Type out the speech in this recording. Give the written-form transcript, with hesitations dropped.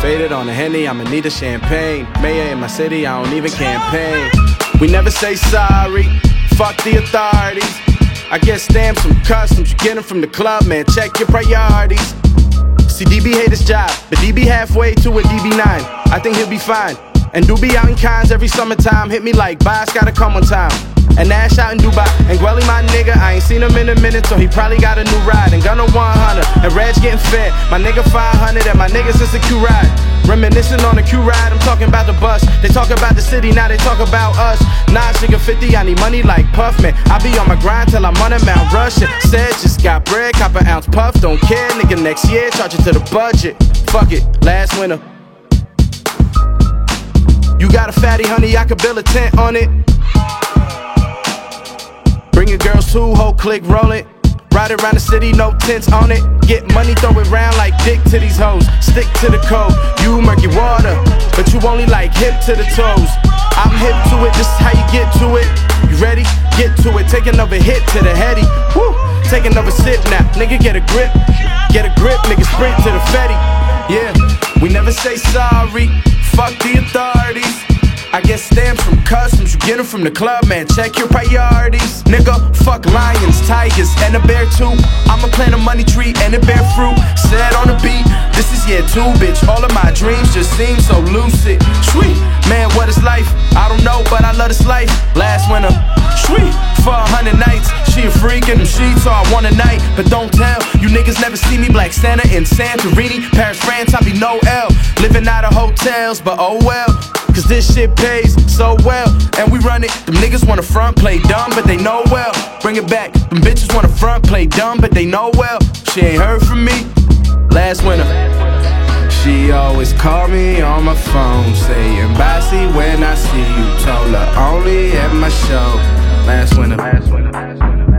Faded on a Henny, I'ma need a champagne. Mayor in my city, I don't even campaign. We never say sorry, fuck the authorities. I get stamps from customs, you get them from the club, man, check your priorities. See, DB hate his job, but DB halfway to a DB9. I think he'll be fine. And do be out in cons every summertime. Hit me like, Boss gotta come one time. And Nash out in Dubai. And Gwelly my nigga, I ain't seen him in a minute, so he probably got a new ride. And Gunna 100, and Reg getting fed. My nigga 500, and my nigga since the Q ride. Reminiscing on the Q ride, I'm talking about the bus. They talk about the city, now they talk about us. Nah, nigga 50, I need money like Puff, man. I be on my grind till I'm on a Mount Rushing. Said just got bread, cop an ounce puff. Don't care, nigga, next year, charge it to the budget. Fuck it, last winter. You got a fatty, honey, I could build a tent on it. Bring your girls too, whole clique, roll it. Ride around the city, no tents on it. Get money, throw it round like dick to these hoes. Stick to the code, you murky water, but you only like hip to the toes. I'm hip to it, this is how you get to it. You ready? Get to it, take another hit to the heady. Woo! Take another sip now, nigga get a grip. Get a grip, nigga sprint to the fetty. Yeah, we never say sorry, fuck the authorities. I get stamps from customs, you get them from the club, man, check your priorities. Nigga, fuck lions, tigers, and a bear too. I'ma plant a money tree and it bear fruit. Said on the beat, this is year 2, bitch. All of my dreams just seem so lucid. Sweet, man, what is life? I don't know, but I love this life. Last winter, sweet, for 100 nights. She a freak in them sheets, so I want a night. But don't tell, you niggas never see me Black Santa in Santorini. Paris, France, I be no L. Living out of hotels, but oh well. Cause this shit pays so well, and we run it. Them niggas wanna front, play dumb, but they know well. Bring it back, them bitches wanna front, play dumb, but they know well. She ain't heard from me last winter. She always call me on my phone, saying bye, see when I see you. Told her only at my show last winter.